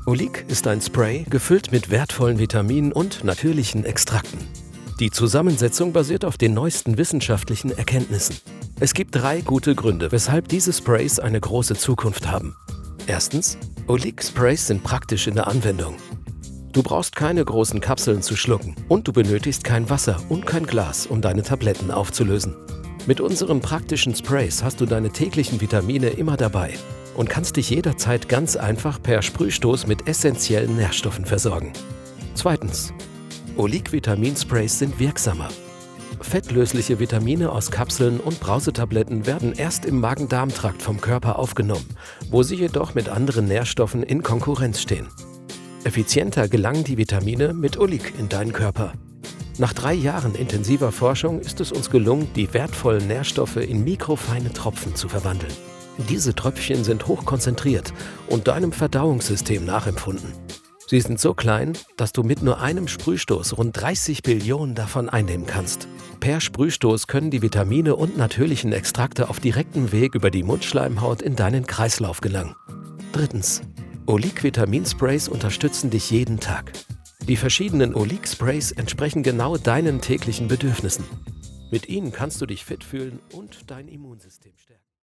Olique ist ein Spray, gefüllt mit wertvollen Vitaminen und natürlichen Extrakten. Die Zusammensetzung basiert auf den neuesten wissenschaftlichen Erkenntnissen. Es gibt 3 gute Gründe, weshalb diese Sprays eine große Zukunft haben. Erstens, Olique-Sprays sind praktisch in der Anwendung. Du brauchst keine großen Kapseln zu schlucken und du benötigst kein Wasser und kein Glas, um deine Tabletten aufzulösen. Mit unseren praktischen Sprays hast du deine täglichen Vitamine immer dabei und kannst dich jederzeit ganz einfach per Sprühstoß mit essentiellen Nährstoffen versorgen. Zweitens, Olique-Vitaminsprays sind wirksamer. Fettlösliche Vitamine aus Kapseln und Brausetabletten werden erst im Magen-Darm-Trakt vom Körper aufgenommen, wo sie jedoch mit anderen Nährstoffen in Konkurrenz stehen. Effizienter gelangen die Vitamine mit Olique in deinen Körper. Nach 3 Jahren intensiver Forschung ist es uns gelungen, die wertvollen Nährstoffe in mikrofeine Tropfen zu verwandeln. Diese Tröpfchen sind hochkonzentriert und deinem Verdauungssystem nachempfunden. Sie sind so klein, dass du mit nur einem Sprühstoß rund 30 Billionen davon einnehmen kannst. Per Sprühstoß können die Vitamine und natürlichen Extrakte auf direktem Weg über die Mundschleimhaut in deinen Kreislauf gelangen. Drittens, Olique-Vitaminsprays unterstützen dich jeden Tag. Die verschiedenen Olique-Sprays entsprechen genau deinen täglichen Bedürfnissen. Mit ihnen kannst du dich fit fühlen und dein Immunsystem stärken.